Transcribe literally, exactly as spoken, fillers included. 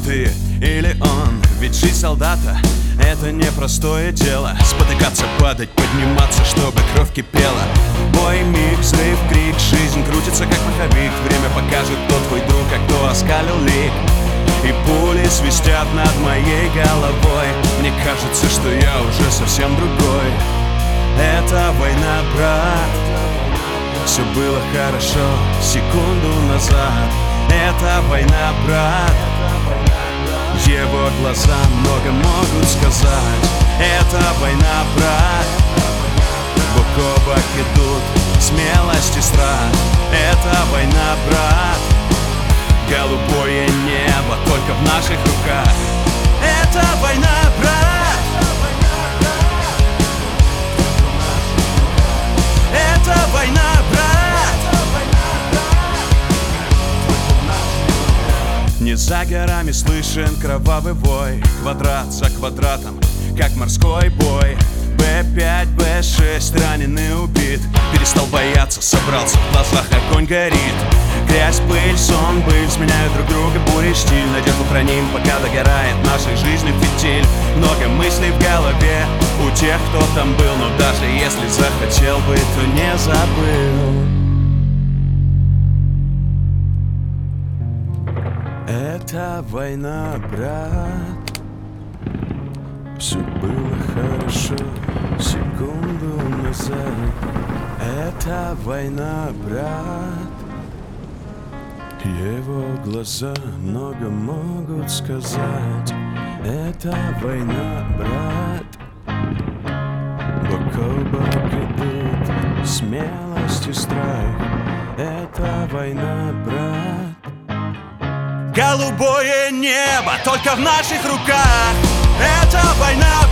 ты или он? Ведь жизнь солдата — это непростое дело. Спотыкаться, падать, подниматься, чтобы кровь кипела. Бой, миг, взрыв, крик, жизнь крутится как маховик. Время покажет, кто твой друг, а кто оскалил лик. И пули свистят над моей головой. Мне кажется, что я уже совсем другой. Это война, брат. Все было хорошо секунду назад. Это война, брат. Его глаза много могут сказать. Это война, брат. Бок о бок идут смелость и страх. Это война, брат. Голубое небо только в наших руках. Это война, брат. Это война, брат. Не за горами слышен кровавый вой. Квадрат за квадратом, как морской бой. бэ пять, бэ шесть, раненый, убит. Перестал бояться, собрался, в глазах огонь горит. Грязь, пыль, сон, быль сменяют друг друга, буря, штиль. Надежду храним, пока догорает нашей жизни фитиль. Много мыслей в голове у тех, кто там был. Но даже если захотел бы, то не забыл. Это война, брат. Все было хорошо секунду назад. Это война, брат. Его глаза много могут сказать. Это война, брат. Бок о бок идут смелость и страх. Это война, брат. Голубое небо только в наших руках. Это война,